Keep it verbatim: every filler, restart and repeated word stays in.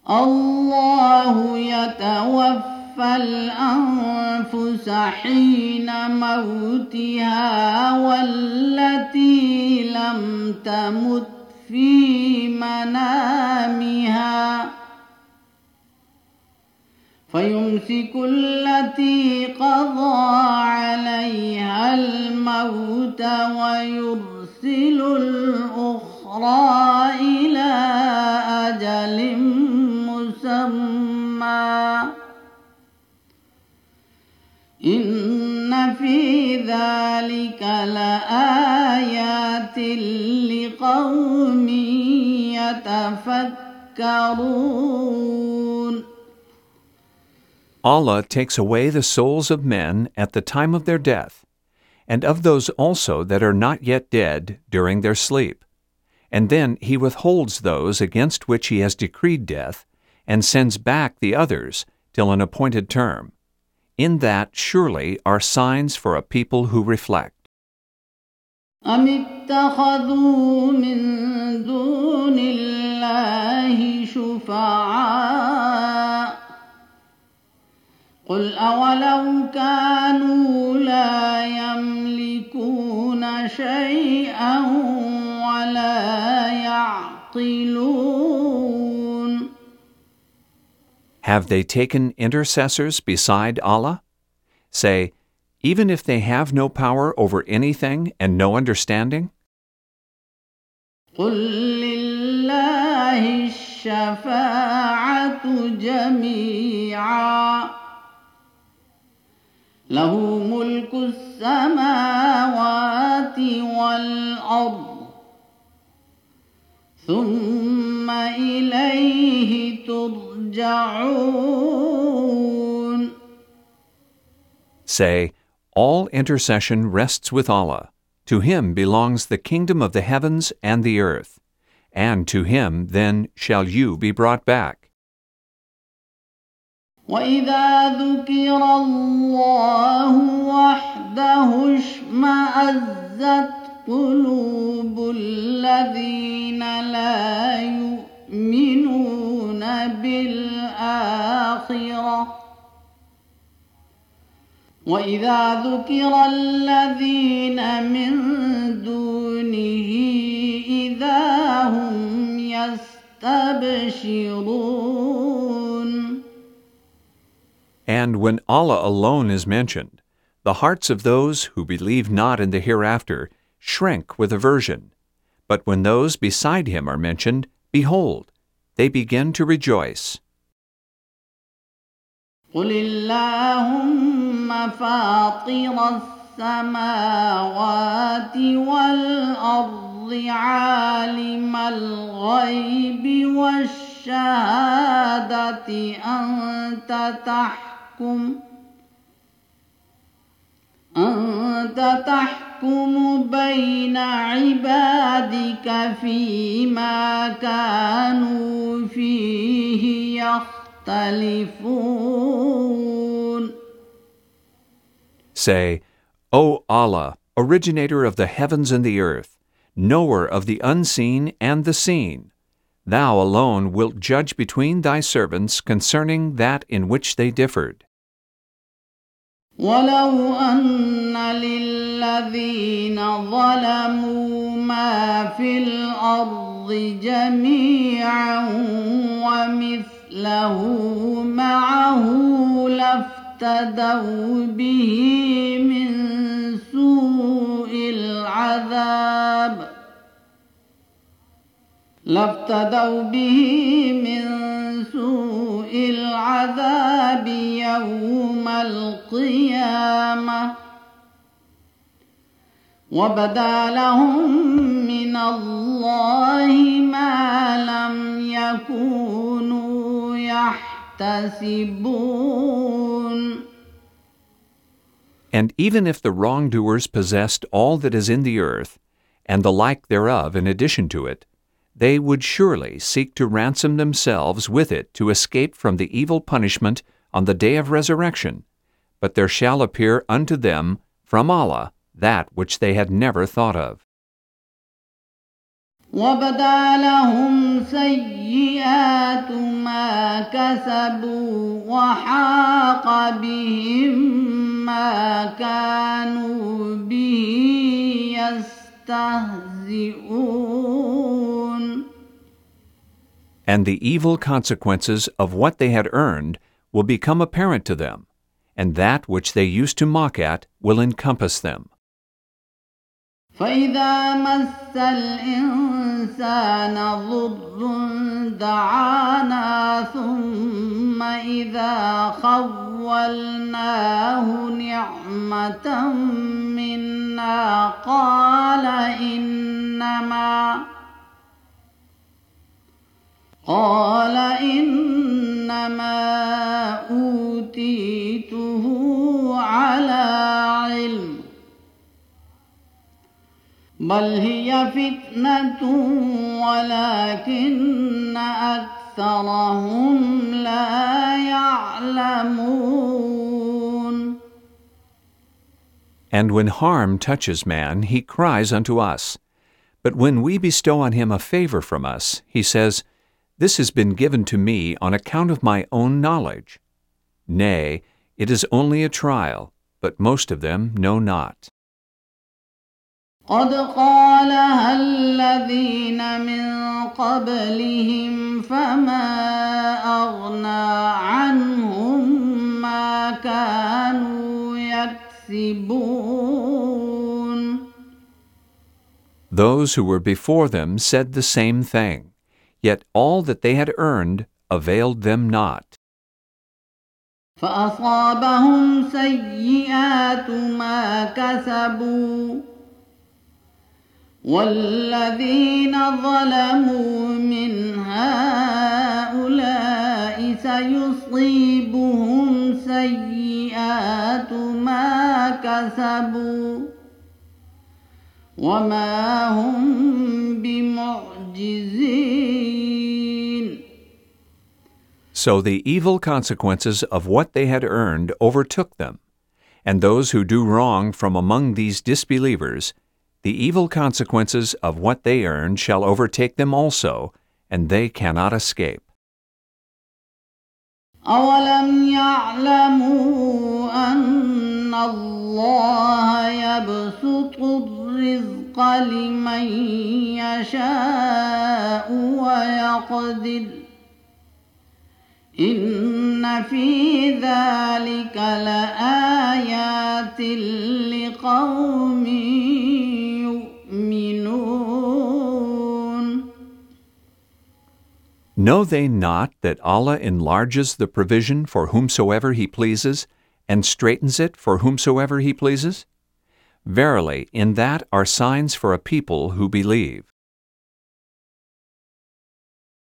الله يتوفى الأنفس حين موتها والتي لم تمت في منامها فيمسك التي قضى عليها الموت ويرسل الأخرى إلى أجل مسمى إن في ذلك لآيات لقوم يتفكرون. Allah takes away the souls of men at the time of their death, and of those also that are not yet dead during their sleep. And then He withholds those against which He has decreed death, and sends back the others till an appointed term. In that surely are signs for a people who reflect. أم اتخذوا من دون الله شفعاء قل أولو كانوا لا يملكون شيئا ولا يعقلون. Have they taken intercessors beside Allah? Say, even if they have no power over anything and no understanding? قل لله الشفاعة جميعا له ملك السماوات والأرض ثم إليه ترجعون. Say, all intercession rests with Allah. To Him belongs the kingdom of the heavens and the earth, and to Him then shall you be brought back. وإذا ذكر الله وحده اشمأزت قلوب الذين لا يؤمنون بالآخرة وإذا ذكر الذين من دونه إذا هم يستبشرون. And when Allah alone is mentioned, the hearts of those who believe not in the hereafter shrink with aversion. But when those beside Him are mentioned, behold, they begin to rejoice. قل اللهم فاطر السماوات والأرض عالم الغيب والشهادة أنت تحكم أنت تحكم بين عبادك فيما كانوا فيه يختلفون. Say, O Allah, originator of the heavens and the earth, knower of the unseen and the seen, Thou alone wilt judge between Thy servants concerning that in which they differed. ولو أن للذين ظلموا ما في الأرض جميعا ومثله معه لافتدوا به من سوء العذاب لافتدوا به من سوء العذاب يوم القيامة وبدا لهم من الله ما لم يكونوا يحتسبون. And even if the wrongdoers possessed all that is in the earth, and the like thereof in addition to it, they would surely seek to ransom themselves with it to escape from the evil punishment on the day of resurrection, but there shall appear unto them from Allah that which they had never thought of. وَبَدَا لَهُمْ سَيِّئَاتُ مَا كسبوا وحاق بهم ما كانوا به يستهزئون. And the evil consequences of what they had earned will become apparent to them, and that which they used to mock at will encompass them. فإذا مس الإنسان ضر دعانا ثم إذا خولناه نعمة منا قال إنما قال إنما أوتيته على علم بل هي فتنة ولكن أكثرهم لا يعلمون. And when harm touches man, he cries unto us. But when we bestow on him a favor from us, he says, This has been given to me on account of my own knowledge. Nay, it is only a trial, but most of them know not. قد قالها الذين من قبلهم فما أغنى عنهم ما كانوا يكسبون. Those who were before them said the same thing, yet all that they had earned availed them not. فأصابهم سيئات ما كسبوا والذين ظلموا من هؤلاء سيصيبهم سيئات ما كسبوا وما هم بمعجزين. So the evil consequences of what they had earned overtook them, and those who do wrong from among these disbelievers, the evil consequences of what they earn shall overtake them also, and they cannot escape. أولم يعلموا أن الله يبسط الرزق لمن يشاء ويقدر إن في ذلك لآيات لقوم Know they not that Allah enlarges the provision for whomsoever He pleases, and straightens it for whomsoever He pleases? Verily, in that are signs for a people who believe.